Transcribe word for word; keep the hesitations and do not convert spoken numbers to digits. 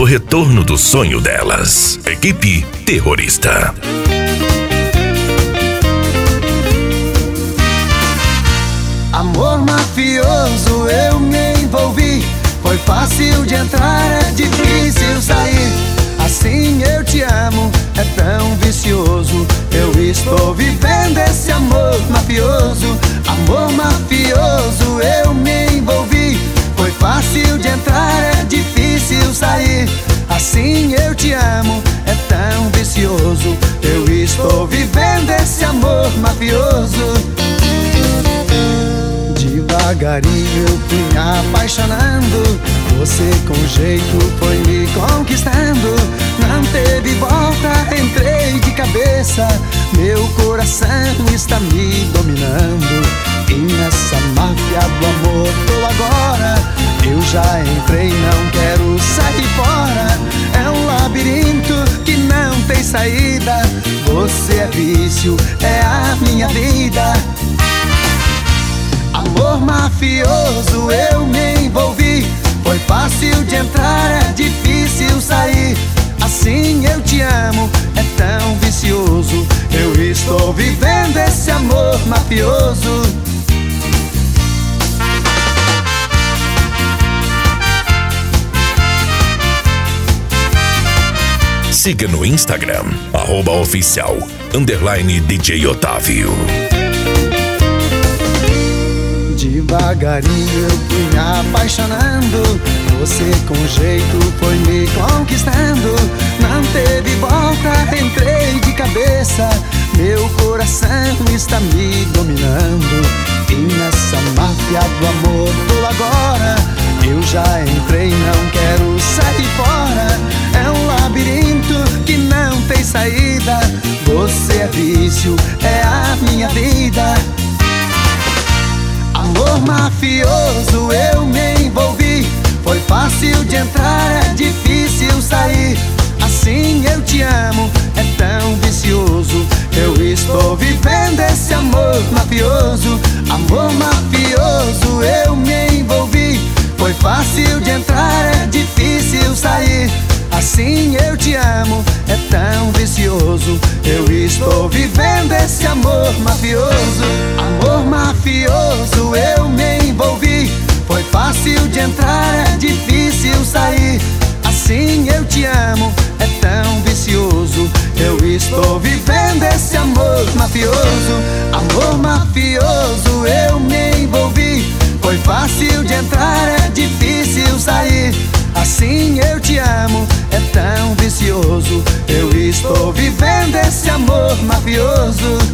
novo retorno do sonho delas. Equipe Terrorista. Amor mafioso, eu me envolvi. Foi fácil de entrar, é difícil sair. Assim eu te amo, é tão vicioso. Eu estou vivendo esse amor mafioso. Amor mafioso, eu me envolvi. Foi fácil de entrar, é difícil sair. Assim eu te amo, é tão vicioso. Eu estou vivendo esse amor mafioso. Devagarinho eu fui me apaixonando. Você com jeito foi me conquistando. Não teve volta, entrei de cabeça. Meu coração está me dominando. E nessa máfia do amor tô agora. Eu já entrei, não quero sair fora. É um labirinto que não tem saída. Você é vício, é a minha vida. Amor mafioso, eu me envolvi. Foi fácil de entrar, é difícil sair. Assim eu te amo, é tão vicioso. Eu estou vivendo esse amor mafioso. Siga no Instagram, arroba oficial, underline D J Otávio. Devagarinho eu fui me apaixonando. Você com jeito foi me conquistando. Não teve volta, entrei de cabeça. Meu coração está me dominando. E nessa máfia do amor tô agora. Eu já entrei, não quero sair fora. É um labirinto que não tem saída. Você é vício, é a minha vida. Amor mafioso, eu me envolvi. Foi fácil de entrar, é difícil sair. Assim eu te amo, é tão vicioso. Eu estou vivendo esse amor mafioso. Amor mafioso, eu me envolvi. Foi fácil de entrar, é difícil sair. Assim eu te amo, é tão vicioso. Eu estou vivendo esse amor mafioso. Amor mafioso, eu me envolvi. Foi fácil de entrar, é difícil sair. Assim eu te amo, é tão vicioso. Eu estou vivendo esse amor mafioso. Amor mafioso, eu me envolvi. Foi fácil de entrar, é difícil sair. Assim eu te amo, é tão vicioso. Eu estou vivendo esse amor mafioso.